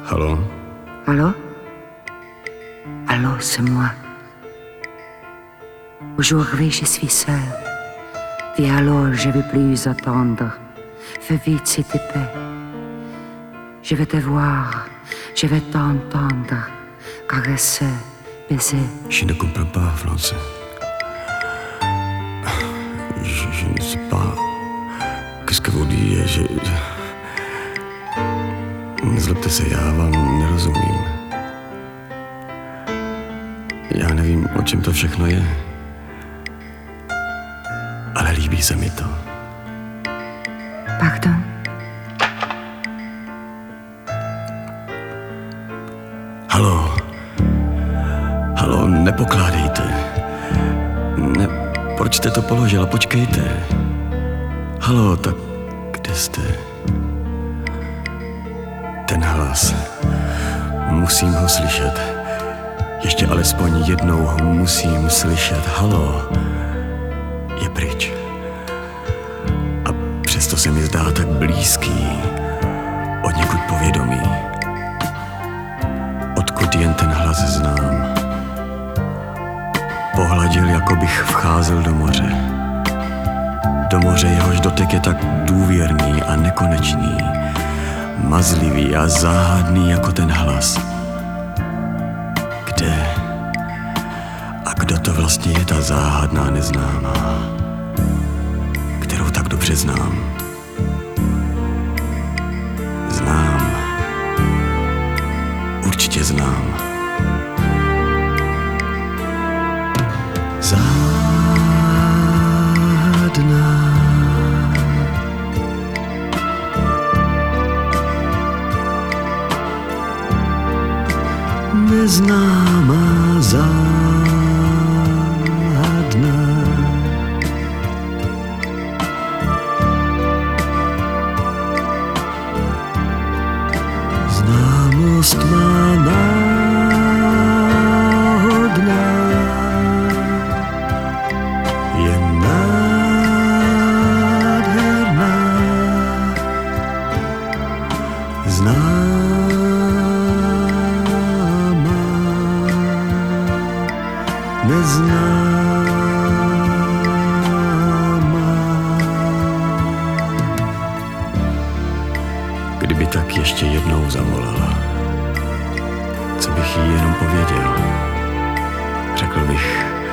Allô? Allô? Allô, c'est moi. Aujourd'hui, je suis seule. Et alors, je ne veux plus attendre. Fais vite, s'il te plaît. Je vais te voir. Je vais t'entendre. Caresser, baiser. Je ne comprends pas français. Je ne sais pas. Qu'est-ce que vous dites? Nezlobte se, já vám nerozumím. Já nevím, o čem to všechno je. Ale líbí se mi to. Pardon? Haló. Haló, nepokládejte. Ne, proč jste to položila? Počkejte. Haló, tak kde jste? Ten hlas. Musím ho slyšet. Ještě alespoň jednou ho musím slyšet. Haló. Je pryč. A přesto se mi zdá tak blízký. Od někud povědomí. Odkud jen ten hlas znám. Pohladil, jako bych vcházel do moře. Do moře, jehož dotek je tak důvěrný a nekonečný. Mazlivý a záhadný jako ten hlas. Kde a kdo to vlastně je ta záhadná neznámá, kterou tak dobře znám? Znám. Určitě znám. Záhadná. Neznámá, záhadná. Známost má náhodná, je nádherná. Neznámá. Kdyby tak ještě jednou zavolala, co bych jí jenom pověděl? Řekl bych,